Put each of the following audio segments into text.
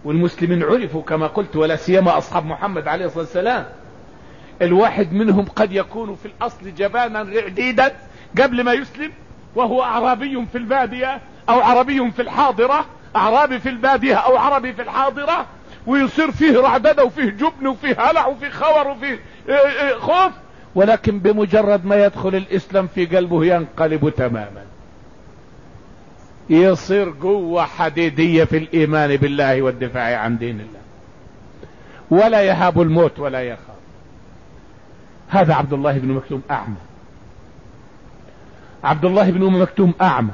والمسلمين عرفوا كما قلت، ولا سيما أصحاب محمد عليه الصلاة والسلام. الواحد منهم قد يكون في الأصل جبانا رعديدا قبل ما يسلم، وهو أعرابي في البادية أو عربي في الحاضرة، أعرابي في البادية أو عربي في الحاضرة، ويصير فيه رعددة وفيه جبن وفيه هلع وفيه خور وفيه خوف، ولكن بمجرد ما يدخل الإسلام في قلبه ينقلب تماما، يصير قوة حديدية في الإيمان بالله والدفاع عن دين الله، ولا يهاب الموت ولا يخاف. هذا عبد الله بن مكتوم أعمى. عبد الله بن مكتوم أعمى،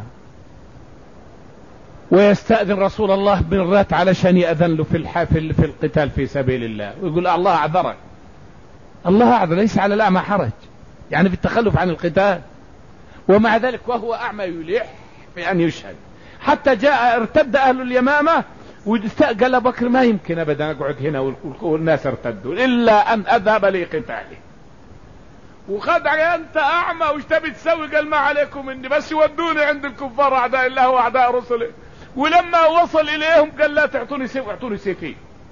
ويستأذن رسول الله بالرات علشان يأذن له في القتال في سبيل الله، ويقول الله أعذرك. الله أعذر، ليس على الأعمى حرج يعني في التخلف عن القتال، ومع ذلك وهو أعمى يلح في أن يشهد. حتى جاء ارتد أهل اليمامة وقال بكر ما يمكن أبدا أقعد هنا والناس ارتدوا إلا أن أذهب لقتاله. وخدع أنت أعمى وش تبي تسوي؟ قال ما عليكم إني بس يودوني عند الكفار أعداء الله وأعداء رسله. ولما وصل إليهم قال لا تعطوني سيف، اعطوني سيفي،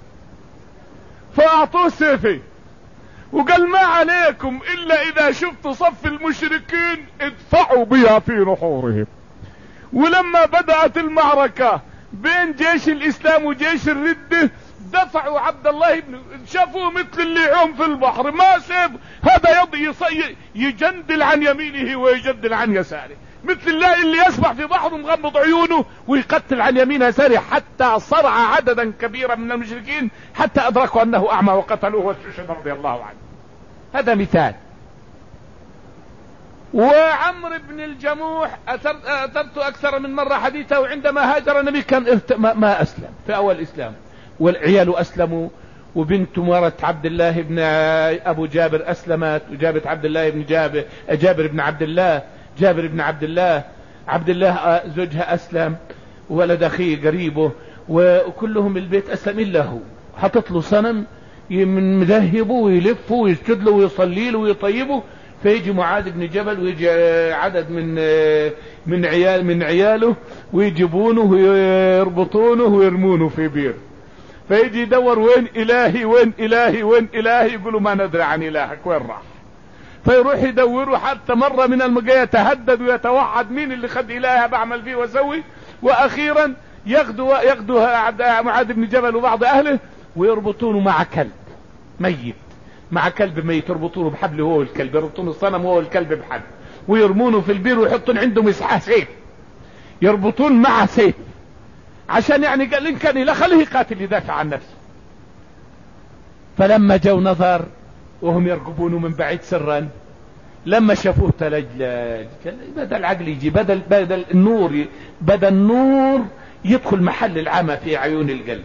فأعطوه سيفي، وقال ما عليكم إلا إذا شفت صف المشركين ادفعوا بها في نحورهم. ولما بدأت المعركة بين جيش الإسلام وجيش الردة دفعوا عبد الله بن، شافوه مثل اللي يعوم في البحر، ما سيب هذا يجندل عن يمينه ويجندل عن يساره، مثل الله اللي يسبح في بحر مغمض عيونه ويقتل عن يمين يساره، حتى صرع عددا كبيرا من المشركين حتى أدركوا أنه أعمى وقتلوه واستشهد رضي الله عنه. هذا مثال. وعمر بن الجموح أثرت أكثر من مرة حديثه، وعندما هاجر النبي كان ما أسلم في أول إسلام، والعيال أسلموا، وبنت مرت عبد الله بن أبو جابر أسلمت، وجابت عبد الله بن جابر بن عبد الله، جابر بن عبد الله زوجها أسلم، ولد أخيه قريبه، وكلهم البيت أسلم إلا هو. حطت له صنم مذهبه ويلفه ويسجد له ويصلي له ويطيبه، فيجي معاذ بن جبل ويجي عدد من عياله ويجيبونه ويربطونه ويرمونه في بير، فيجي يدور وين إلهي وين إلهي وين إلهي، يقولوا ما ندري عن إلهك وين راح. فيروح يدوروا حتى مرة من المجاية يتهدد ويتوعد مين اللي خد إلهي بعمل فيه وسوي. وأخيرا ياخدوا معاذ بن جبل وبعض أهله ويربطونه مع كلب ميت، مع كلب ميت، يربطونه بحبل هو والكلب، يربطون الصنم هو والكلب بحبل، ويرمونه في البير ويحطون عنده مسحة سيف، يربطون مع سيف عشان يعني قال إن كان لا خليه قاتل يدافع عن نفسه. فلما جو نظر وهم يرقبونه من بعيد سرا، لما شافوه تلجلج، بدل العقل يجي، بدل النور يدخل محل العمى في عيون القلب.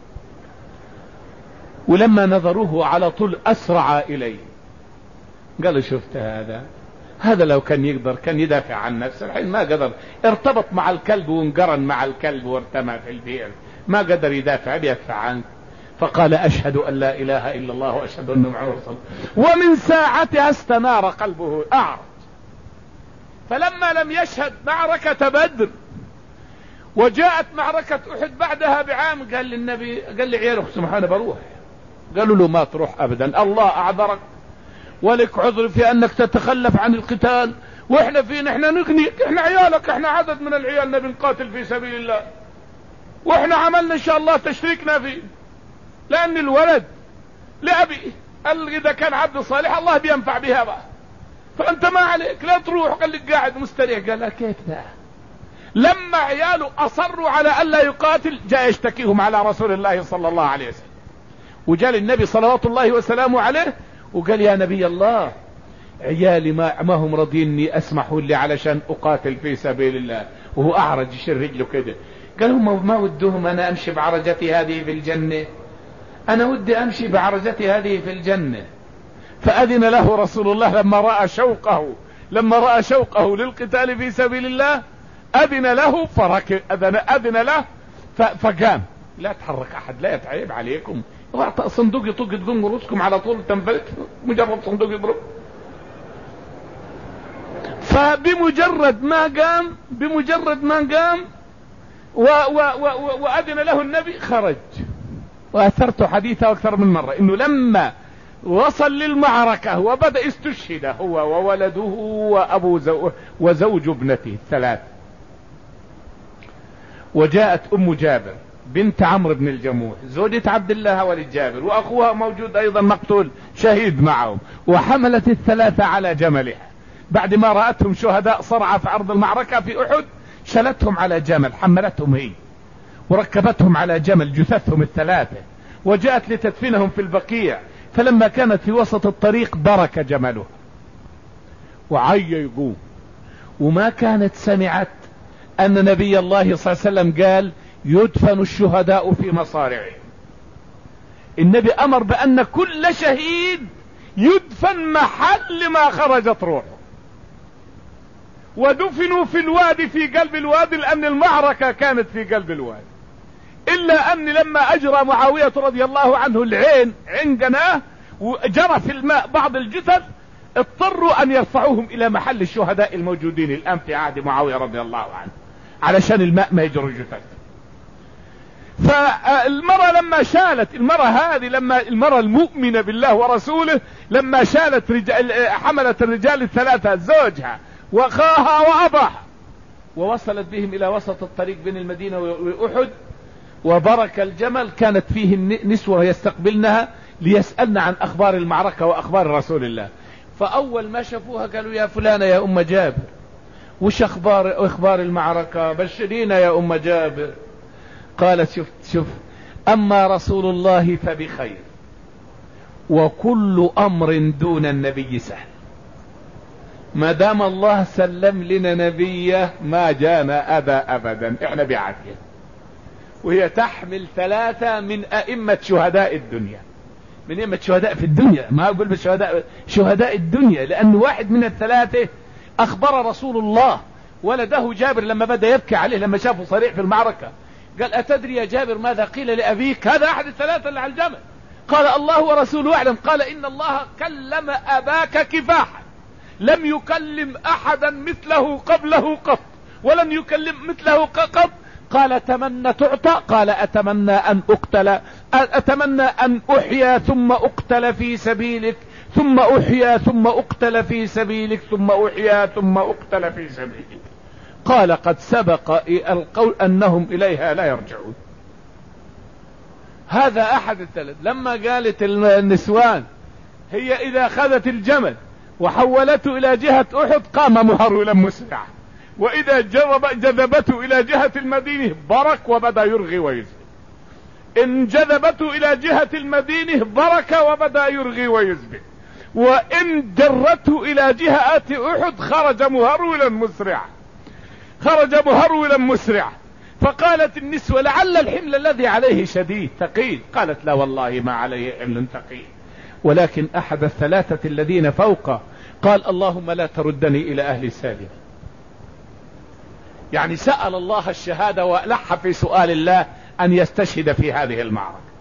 ولما نظروه على طول أسرع إليه، قالوا شفت هذا لو كان يقدر كان يدافع عن نفسه، الحين ما قدر، ارتبط مع الكلب وانقرن مع الكلب وارتمى في البئر، ما قدر يدافع عنه. فقال أشهد أن لا إله إلا الله وأشهد أن محمدا رسول الله. ومن ساعتها استنار قلبه أعرج. فلما لم يشهد معركة بدر وجاءت معركة أحد بعدها بعام، قال للنبي، قال لعياله سبحانه بروح، قالوا له ما تروح أبدا، الله أعذرك ولك عذر في أنك تتخلف عن القتال، وإحنا فينا، إحنا نغنيك، إحنا عيالك، إحنا عدد من العيال نبي نقاتل في سبيل الله، وإحنا عملنا إن شاء الله تشريكنا فيه، لأن الولد لأبي قال إذا كان عبد صالح الله بينفع بها بقى، فأنت ما عليك لا تروح، قال لك قاعد مستريح. قال كيف ده؟ لما عياله أصروا على ألا يقاتل جاء يشتكيهم على رسول الله صلى الله عليه وسلم، وجاء للنبي صلوات الله وسلامه عليه وقال يا نبي الله عيالي ما هم رضيني اسمحوا لي علشان اقاتل في سبيل الله، وهو اعرج يشير رجله كده. قال هم ما ودهم انا امشي بعرجتي هذه في الجنة، انا ودي امشي بعرجتي هذه في الجنة. فاذن له رسول الله لما رأى شوقه للقتال في سبيل الله، اذن له فركب، اذن له فقام. لا تحرك احد، لا يتعيب عليكم، صندوق يطق تقوم رؤوسكم على طول تنفلت، مجرد صندوق يضرب. فبمجرد ما قام وأذن له النبي خرج وأثرت حديثه أكثر من مرة، إنه لما وصل للمعركة وبدأ استشهد هو وولده وزوج ابنته الثلاث، وجاءت أم جابر بنت عمرو بن الجموح زوجة عبد الله ولد جابر، وأخوها موجود أيضا مقتول شهيد معهم، وحملت الثلاثة على جملها بعد ما رأتهم شهداء صرعى في أرض المعركة في أحد، شلتهم على جمل، حملتهم هي وركبتهم على جمل جثثهم الثلاثة، وجاءت لتدفنهم في البقيع. فلما كانت في وسط الطريق برك جمله وعي يقوم، وما كانت سمعت أن نبي الله صلى الله عليه وسلم قال يدفن الشهداء في مصارعهم. النبي أمر بأن كل شهيد يدفن محل ما خرجت روحه، ودفنوا في الوادي في قلب الوادي، لأن المعركة كانت في قلب الوادي. إلا أن لما أجرى معاوية رضي الله عنه العين عندنا وجرى في الماء بعض الجثث، اضطروا أن يرفعوهم إلى محل الشهداء الموجودين الآن في عهد معاوية رضي الله عنه، علشان الماء ما يجروا الجثث. فالمرأة لما شالت المرأة المؤمنة بالله ورسوله لما شالت حملت الرجال الثلاثة زوجها وأخاها وأباها، ووصلت بهم إلى وسط الطريق بين المدينة وأحد، وبرك الجمل، كانت فيه نسوة يستقبلنها ليسألن عن أخبار المعركة وأخبار رسول الله. فأول ما شافوها قالوا يا فلانة يا أم جابر، وش أخبار المعركة؟ بشرينا يا أم جابر. قالت شوف أما رسول الله فبخير، وكل أمر دون النبي سهل. ما دام الله سلم لنا نبيه ما جانا أذى أبدا، احنا بعافية. وهي تحمل ثلاثة من أئمة شهداء الدنيا، من أئمة شهداء في الدنيا، ما أقول شهداء الدنيا، لأن واحد من الثلاثة أخبر رسول الله ولده جابر لما بدأ يبكي عليه لما شافه صريع في المعركة، قال أتدري يا جابر ماذا قيل لأبيك؟ هذا أحد الثلاثة اللي على الجمل. قال الله ورسوله أعلم. قال إن الله كلم أباك كفاحا، لم يكلم أحدا مثله قبله قط، ولن يكلم مثله قط. قال أتمنى تعطى؟ قال أتمنى أن أقتل، أتمنى أن أحيا ثم أقتل في سبيلك، ثم أحيا ثم أقتل في سبيلك، ثم أحيا ثم أقتل في سبيلك. قال قد سبق القول أنهم إليها لا يرجعون. هذا أحد الثلاث. لما قالت النسوان هي إذا أخذت الجمل وحولته إلى جهة أحد قام مهرولا مسرعا، وإذا جذبته إلى جهة المدينة برك وبدأ يرغي ويزبي، إن جذبته إلى جهة المدينة برك وبدأ يرغي ويزبي، وإن جرته إلى جهة أحد خرج مهرولا مسرعا. فقالت النسوة لعل الحمل الذي عليه شديد ثقيل. قالت لا والله ما عليه حمل ثقيل، ولكن أحد الثلاثة الذين فوقه قال اللهم لا تردني إلى أهل سالم. يعني سأل الله الشهادة وألح في سؤال الله أن يستشهد في هذه المعركة.